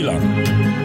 Rockhyllan.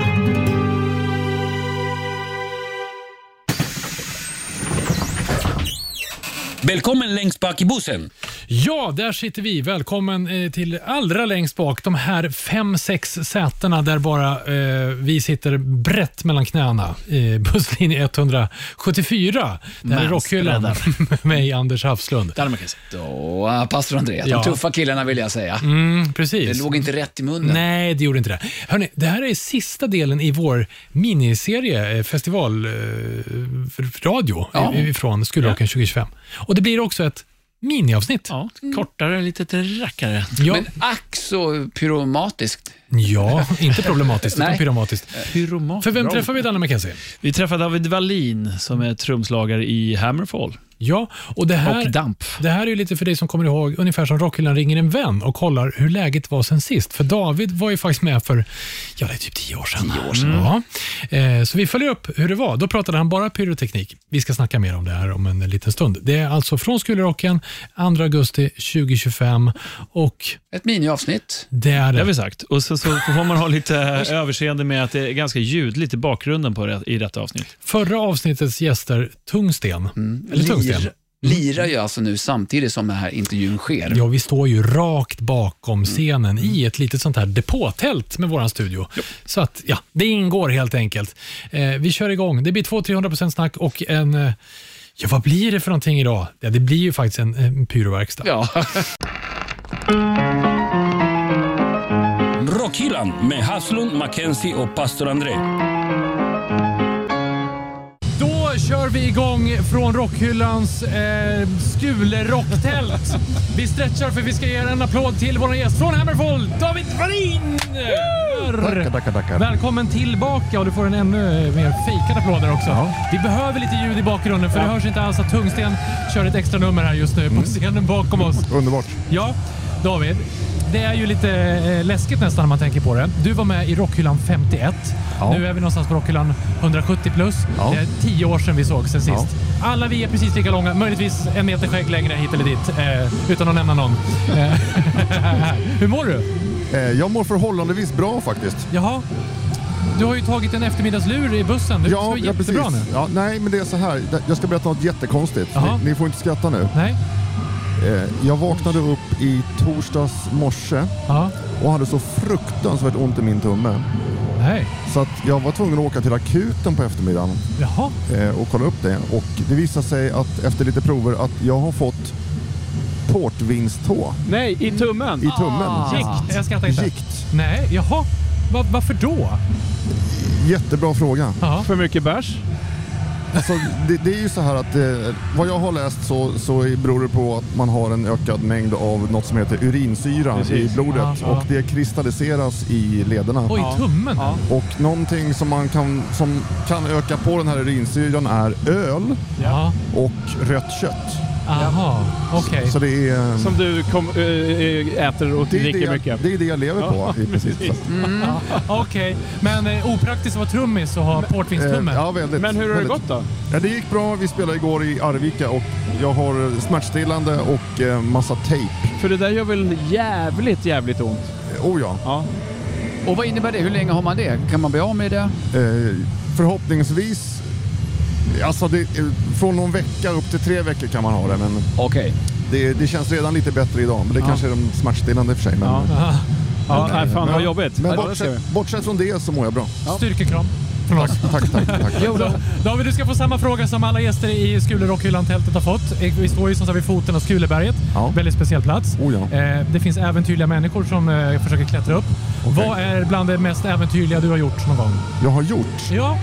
Välkommen längst bak i bussen. Ja, där sitter vi. Välkommen till allra längst bak. De här 5-6 sätena där bara vi sitter brett mellan knäna. Busslinje 174. Det här är Rockhyllan med mig, Anders Hafslund. Där man kan säga. Och pastor André. De tuffa killarna vill jag säga. Precis. Det låg inte rätt i munnen. Nej, det gjorde inte det. Hörrni, det här är sista delen i vår miniserie festivalradio från Skulrocken 2025. Och det blir också ett miniavsnitt. Ja, kortare, lite rackare. Ja. Men ack så pyromatiskt. Ja, inte problematiskt, utan pyromatiskt. För vem träffar vi, Danne McKenzie? Vi träffar David Wallin som är trumslagare i Hammerfall. Ja, och det här, och Damp. Det här är ju lite för dig som kommer ihåg ungefär som Rockhyllan ringer en vän och kollar hur läget var sen sist. För David var ju faktiskt med för, det är typ 10 år sedan. 10 år sedan. Ja. Så vi följer upp hur det var. Då pratade han bara pyroteknik. Vi ska snacka mer om det här om en liten stund. Det är alltså från Skulrocken 2 augusti 2025 och ett miniavsnitt. Det är det. Det har vi sagt. Och så får man ha lite överseende med att det är ganska ljudligt i bakgrunden i detta avsnitt. Förra avsnittets gäster, Tungsten. Eller Tungsten. Lirar ju alltså nu samtidigt som den här intervjun sker. Ja, vi står ju rakt bakom scenen i ett litet sånt här depåtält med våran studio. Så att, det ingår helt enkelt. Vi kör igång. Det blir 200-300% snack och en... vad blir det för någonting idag? Ja, det blir ju faktiskt en pyroverkstad. Ja. Rockhyllan med Hafslund, McKenzie och pastor André. Då kör vi igång från Rockhyllans Skule-rocktält. Vi stretchar för vi ska ge en applåd till vår gäst från Hammerfall, David Wallin! Tackar. Välkommen tillbaka och du får en ännu mer fejkad applåd där också. Ja. Vi behöver lite ljud i bakgrunden för det hörs inte alls att Tungsten kör ett extra nummer här just nu på scenen bakom oss. Underbart. Ja, David. Det är ju lite läskigt nästan när man tänker på det. Du var med i Rockhyllan 51. Ja. Nu är vi någonstans på Rockhyllan 170 plus. Ja. Det är 10 år sedan vi såg sen sist. Ja. Alla vi är precis lika långa. Möjligtvis 1 meter skägg längre hit eller dit. Utan att nämna någon. Hur mår du? Jag mår förhållandevis bra faktiskt. Jaha. Du har ju tagit en eftermiddagslur i bussen. Du är jättebra nu. Ja, nej, men det är så här. Jag ska berätta något jättekonstigt. Ni får inte skratta nu. Nej. Jag vaknade upp i torsdags morse och hade så fruktansvärt ont i min tumme. Nej. Så att jag var tvungen att åka till akuten på eftermiddagen. Och kolla upp det. Och det visade sig att efter lite prover att jag har fått portvinstå. Nej, i tummen? I tummen. Gikt. Jag skrattar inte. Gikt. Nej, jaha. Varför då? Jättebra fråga. För mycket bärs? Alltså, det är ju så här att vad jag har läst så beror det på att man har en ökad mängd av något som heter urinsyra i blodet och det kristalliseras i lederna. Och i tummen? Och någonting som kan öka på den här urinsyran är öl och rött kött. Aha, okej. Så det är... Som du äter och dricker mycket. Det är det jag lever på i princip. Okej, men opraktiskt att vara trummis och ha portvinstummen. Ja, väldigt. Men hur har det gått då? Ja, det gick bra. Vi spelade igår i Arvika och jag har smärtstillande och massa tejp. För det där gör väl jävligt ont? Ja. Och vad innebär det? Hur länge har man det? Kan man bli av med det? Förhoppningsvis. Alltså från någon vecka upp till 3 veckor kan man ha det, men det känns redan lite bättre idag, men det kanske är de smärtstillande för sig. Men, nej, fan vad jobbigt. Men bortsett från det så mår jag bra. Styrkekram från oss. Tack. David, du ska få samma fråga som alla gäster i Skule-Rockhyllan-tältet har fått. Vi står ju som sagt vid foten av Skuleberget. Väldigt speciell plats. Det finns äventyrliga människor som försöker klättra upp. Vad är bland det mest äventyrliga du har gjort någon gång? Jag har gjort? Ja.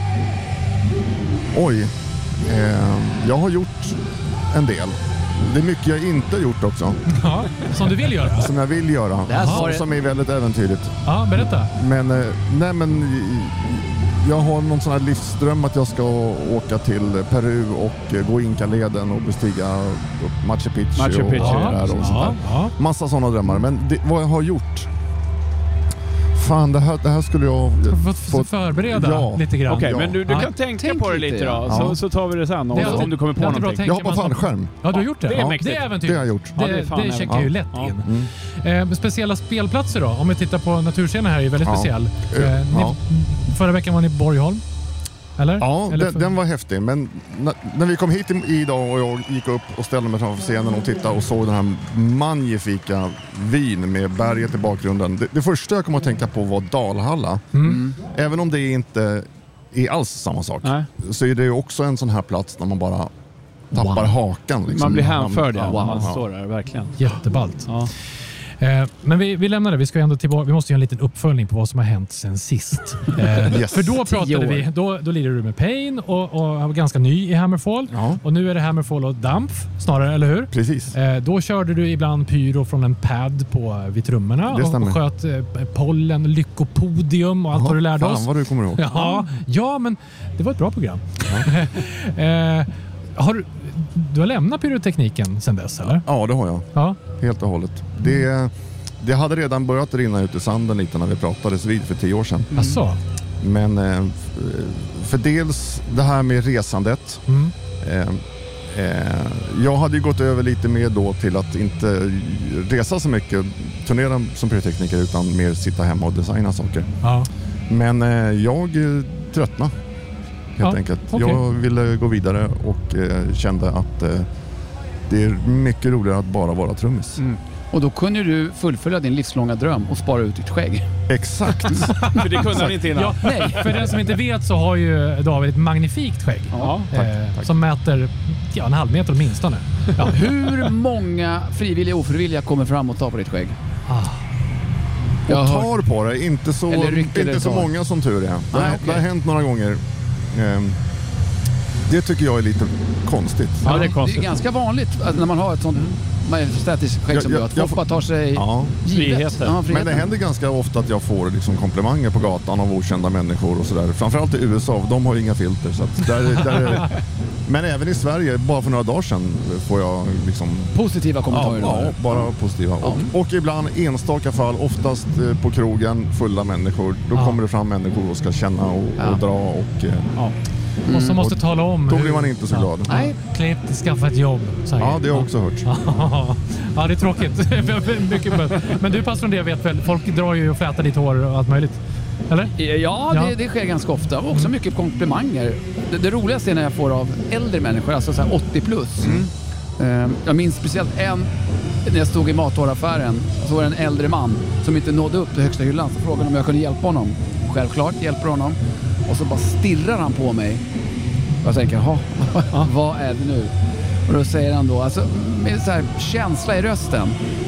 Oj. Jag har gjort en del. Det är mycket jag inte har gjort också. Ja, som du vill göra? Som jag vill göra. Som är väldigt äventyrligt. Ja, berätta. Men jag har någon sån här livsdröm att jag ska åka till Peru och gå Inkaleden och bestiga Machu Picchu och sånt där. Massa sådana drömmar. Men vad jag har gjort Fan, det här skulle jag få förbereda lite grann. Okej, men du kan tänka på det lite då, så tar vi det sen om du kommer på någonting. Jag hoppar fallskärm. Ja, du har gjort det? Det är äventyr. Det har jag gjort. Det checkar jag ju lätt in. Speciella spelplatser då? Om vi tittar på naturscenen här är ju väldigt speciell. Förra veckan var ni i Borgholm. Eller? Ja, den var häftig. Men när vi kom hit idag och jag gick upp och ställde mig framför scenen och tittade och såg den här magnifika vyn med berget i bakgrunden. Det första jag kom att tänka på var Dalhalla. Även om det inte är alls samma sak. Så är det ju också en sån här plats där man bara tappar hakan. Liksom. Man blir hänförd, man står där, verkligen. Jätteballt. Ja. Men vi lämnar det. Vi ska ändå tillbaka. Vi måste göra en liten uppföljning på vad som har hänt sen sist. För då pratade vi, då lirade du med Pain och var ganska ny i Hammerfall. Ja. Och nu är det Hammerfall och Dampf snarare, eller hur? Precis. Då körde du ibland pyro från en pad vid trummorna och sköt pollen, lyckopodium och allt vad du lärde oss. Fan vad du kommer ihåg. Ja, men det var ett bra program. Du har lämnat pyrotekniken sen dess, eller? Ja, det har jag. Ja. Helt och hållet. Det hade redan börjat rinna ut i sanden lite när vi pratades vid för 10 år sedan. Asså. Men för dels det här med resandet. Jag hade ju gått över lite mer då till att inte resa så mycket, turnera som pyrotekniker, utan mer sitta hemma och designa saker. Ja. Men jag tröttnade. Helt enkelt. Okay. Jag ville gå vidare och kände att det är mycket roligare att bara vara trummis. Och då kunde du fullfölja din livslånga dröm och spara ut ditt skägg. Exakt. För det kunde han inte innan. Ja, nej, för den som inte vet så har ju David ett magnifikt skägg. Ja, tack. Som mäter en halv meter åtminstone. Ja. Hur många frivilliga och ofrivilliga kommer fram och tar på ditt skägg? Och tar på det. Inte så många som tur är. Det har hänt några gånger. Det tycker jag är lite konstigt. Ja, det är ganska vanligt när man har ett sånt majestätiskt skägg som gör att folk bara tar sig friheten. Men det händer ganska ofta att jag får liksom komplimanger på gatan av okända människor och sådär. Framförallt i USA, de har ju inga filter. Så att men även i Sverige, bara för några dagar sedan får jag liksom positiva kommentarer. Ja, bara positiva. Och ibland enstaka fall, oftast på krogen, fulla människor. Då kommer det fram människor och ska känna och dra och... Och så måste tala om. Då blir man inte så glad. Nej, klippt, skaffa ett jobb. Ja, det har jag också hört. Ja, det är tråkigt. Men du passar från det, vet väl. Folk drar ju och flätar ditt hår och allt möjligt. Eller? Ja, det sker ganska ofta. Och också mycket komplimanger. Det roligaste är när jag får av äldre människor, alltså så här 80 plus. Jag minns speciellt när jag stod i matvaruaffären, så var det en äldre man som inte nådde upp till högsta hyllan. Så frågade om jag kunde hjälpa honom. Självklart hjälper honom. Och så bara stirrar han på mig. Och jag tänker, vad är det nu? Och då säger han då, alltså med så här känsla i rösten,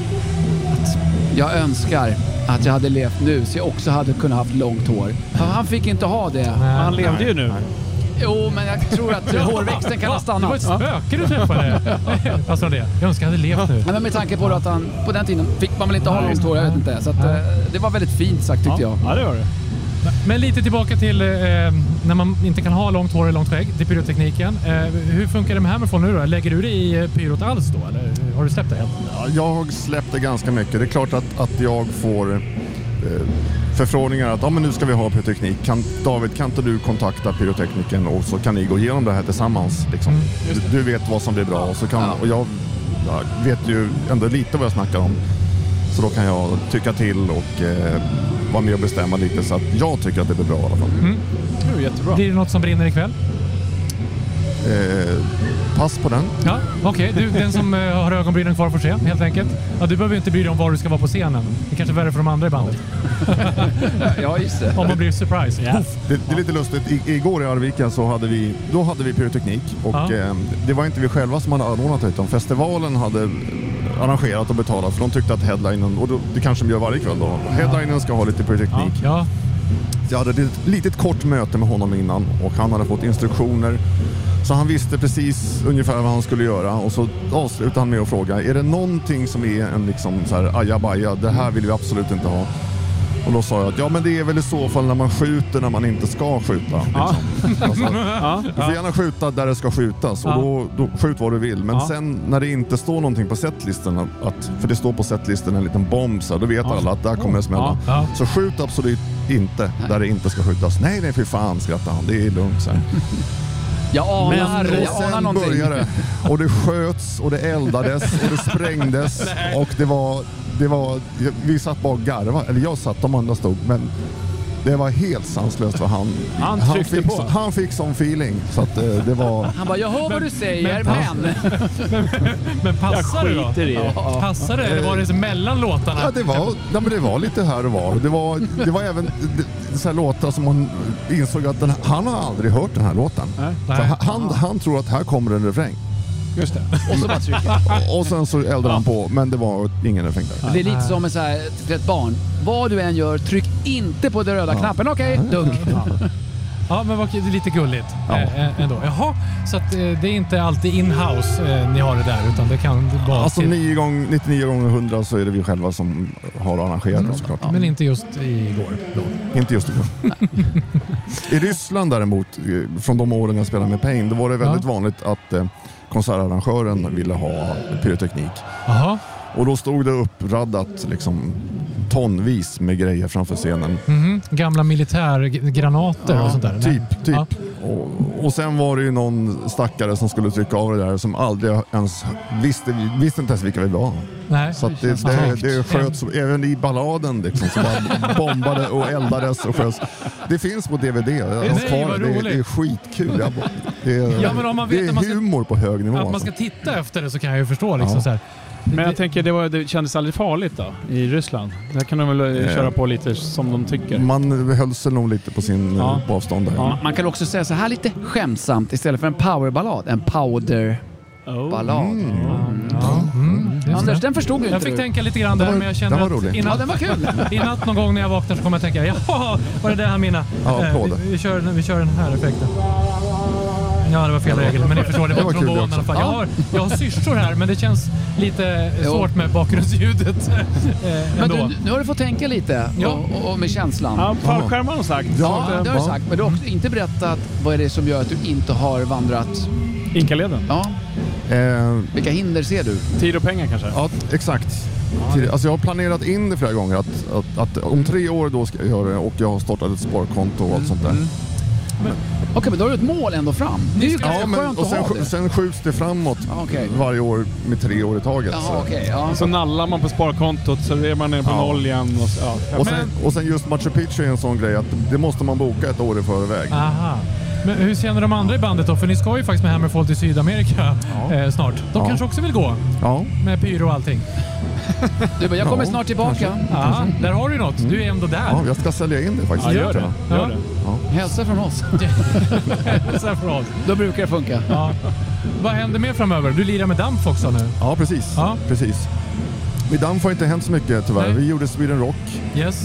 att jag önskar att jag hade levt nu så jag också hade kunnat haft långt hår. Han fick inte ha det. Han levde ju nu. Jo, men jag tror att hårväxten kan ha stannat. Det var ett spöke du träffade. Alltså det. Jag önskar att jag hade levt nu. Men med tanke på att han, på den tiden fick man väl inte ha långt hår, jag vet inte. Så att, det var väldigt fint sagt tyckte jag. Ja, det var det. Men lite tillbaka till när man inte kan ha långt hår eller långt skägg, till pyrotekniken. Hur funkar det med Hammerfall nu då? Lägger du det i pyrot alls då? Eller har du släppt det helt? Ja, jag har släppt det ganska mycket. Det är klart att jag får förfrågningar att men nu ska vi ha pyroteknik. David, kan inte du kontakta pyrotekniken och så kan ni gå igenom det här tillsammans? Liksom. Du vet vad som blir bra. Och jag vet ju ändå lite vad jag snackar om. Så då kan jag tycka till och vara med och bestämma lite så att jag tycker att det blir bra i alla fall. Det är jättebra. Blir det något som brinner ikväll? Pass på den. Ja, okej. Du, den som har ögonbrynen kvar får se, helt enkelt. Ja, du behöver inte bry dig om var du ska vara på scenen. Det är kanske värre för de andra i bandet. Ja, just det. Om man blir surprise. Yeah. Det är lite lustigt. Igår i Arvika så hade vi pyroteknik. Och det var inte vi själva som hade anordnat utan festivalen hade arrangerat och betalat. För de tyckte att headlinen, och det kanske de gör varje kväll då, headlinen ska ha lite pyroteknik. Ja. Jag hade ett litet kort möte med honom innan och han hade fått instruktioner. Så han visste precis ungefär vad han skulle göra och så avslutade han med att fråga, är det någonting som är en liksom så här ajabaja, det här vill vi absolut inte ha. Och då sa jag att ja, men det är väl i så fall när man skjuter när man inte ska skjuta. Liksom. Alltså, du får gärna skjuta där det ska skjutas och då skjut vad du vill. Men sen när det inte står någonting på setlistan, för det står på setlistan en liten bomb, så då vet alla att där kommer det smälla. Så skjut absolut inte där det inte ska skjutas. Nej, för fan, skrattar han. Det är lugnt så här. Jag anar någonting. Började, och det sköts och det eldades och det sprängdes och det var vi satt bara och garva, eller jag satt, de andra stod, men det var helt sanslöst för han fick sån feeling så att det var. Han bara, jag hör vad du säger, men passar det då? Passar det? Eller var det mellan låtarna? Ja, det var lite här och var. Det var även så här låtar som man insåg att han har aldrig hört den här låten. Han tror att här kommer en refräng. Just det. Och så bara trycker. Och sen så eldade han på, men det var ingen refräng där. Det är lite som ett barn. Vad du än gör, tryck inte på den röda knappen. Okej, dunk. Ja, men det är lite gulligt ändå. Jaha, så att det är inte alltid in-house ni har det där, utan det kan vara... Alltså 99 gånger 100 så är det vi själva som har arrangerat det, såklart. Men inte just igår då. Inte just igår. I Ryssland däremot, från de åren jag spelade med Pain, då var det väldigt vanligt att konsertarrangören ville ha pyroteknik. Aha. Och då stod det uppraddat liksom tonvis med grejer framför scenen. Gamla militärgranater och sånt där. Typ. Ja. Och sen var det ju någon stackare som skulle trycka av det där som aldrig ens visste inte ens vilka vi var. Nej. Så att det sköts även i balladen liksom, som bara bombade och eldades och sköts. Det finns på DVD. Det är skitkul. Men om man vet det är humor på hög nivå. Att man ska titta efter det så kan jag ju förstå liksom så här. Men jag tänker, det kändes aldrig farligt då i Ryssland. Där kan de väl köra på lite som de tycker. Man höll sig nog lite på sin avstånd där. Ja. Man kan också säga så här lite skämsamt, istället för en powerballad, en powderballad. Anders, den förstod jag fick tänka lite grann där, men jag kände att den var kul. I natt någon gång när jag vaknar så kommer jag tänka, var det det han menar? Vi kör den här effekten. Ja, det var fel regel, men ni förstår, det var trombon i alla fall. Jag har syrsor här, men det känns lite svårt med bakgrundsljudet. Men nu har du fått tänka lite och med känslan. Ja, fallskärmar har sagt. Ja, det har du sagt, men du har också inte berättat vad är det som gör att du inte har vandrat Inkaleden. Ja. Vilka hinder ser du? Tid och pengar kanske? Ja, exakt. Alltså jag har planerat in det flera gånger att om 3 år då ska jag göra det, och jag har startat ett sparkonto och allt sånt där. Okej, men då har du ett mål ändå fram. Det är ju ganska skönt och att ha det. Sen skjuts det framåt varje år med 3 år i taget. Så nallar man på sparkontot så är man nere på noll igen. Och sen just Machu Picchu är en sån grej att det måste man boka ett år i förväg. Aha. Men hur känner de andra i bandet då? För ni ska ju faktiskt med Hammerfall till Sydamerika snart. De kanske också vill gå med pyro och allting. Du bara, jag kommer snart tillbaka. Ja, där har du något. Du är ändå där. Ja, jag ska sälja in det faktiskt. Ja, gör det. Ja. Hälsa från oss. Hälsa från oss. Då brukar det funka. Ja. Vad händer mer framöver? Du lirar med Dampf också nu. Ja, precis. Med Dampf har inte hänt så mycket tyvärr. Nej. Vi gjorde Sweden Rock. Yes.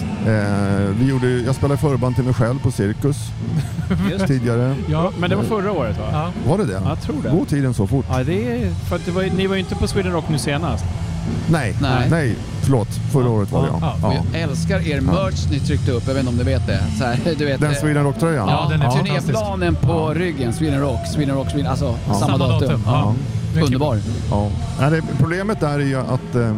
Jag spelade förband till mig själv på Cirkus tidigare. Ja, men det var förra året va? Ja. Var det det? Jag tror det. Går tiden så fort? Ja, det är för att ni var ju inte på Sweden Rock nu senast. Nej, förlåt. Förra året var det Jag älskar er merch ni tryckte upp, jag vet inte om du vet det. Så här, du vet, den Sweden Rock-tröjan? Ja, den är turnéplanen på ryggen. Sweden Rock, alltså samma datum. Ja. Underbar. Ja. Problemet där är ju att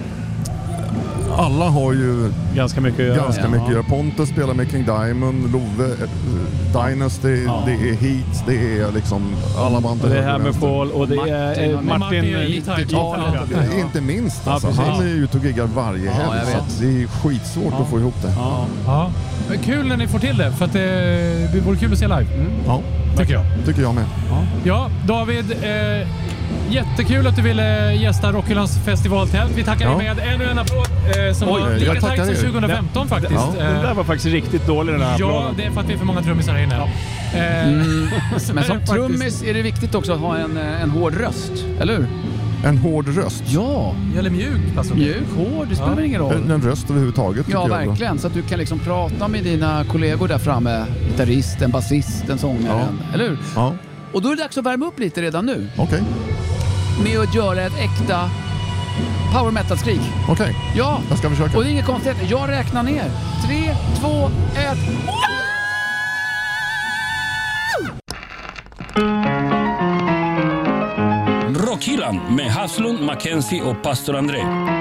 alla har ju ganska mycket att göra. Pontus spelar med King Diamond, Love, Dynasty, det är Heat, det är liksom alla band. Det är Hammerfall och det är Martin inte minst. Alltså. Han är ju ute och giggar varje helg, så det är skitsvårt att få ihop det. Ja. Men kul när ni får till det, för att det vore kul att se live. Ja, tycker jag med. Ja, David, jättekul att du ville gästa Rockhyllans festivaltält. Vi tackar dig med ännu en applåd som var lika tajt som 2015 faktiskt. Ja, den där var faktiskt riktigt dålig, den här applåden. Ja, det är för att vi är för många trummisar här inne. Men som trummis är det viktigt också att ha en hård röst, eller hur? En hård röst? Ja. Eller mjuk. Alltså. Mjuk, hård, det spelar ingen roll. En röst överhuvudtaget. Ja, verkligen. Så att du kan liksom prata med dina kollegor där framme. Gitarrist, en basist, en sångaren. Eller hur? Ja. Och då är det dags att värma upp lite redan nu. Okej. Med att göra ett äkta power metal-skrik. Okej, Ja, jag ska försöka. och det är inget konstigt. Jag räknar ner. 3, 2, 1... Rockhyllan med Haslund, Mackenzie och pastor André.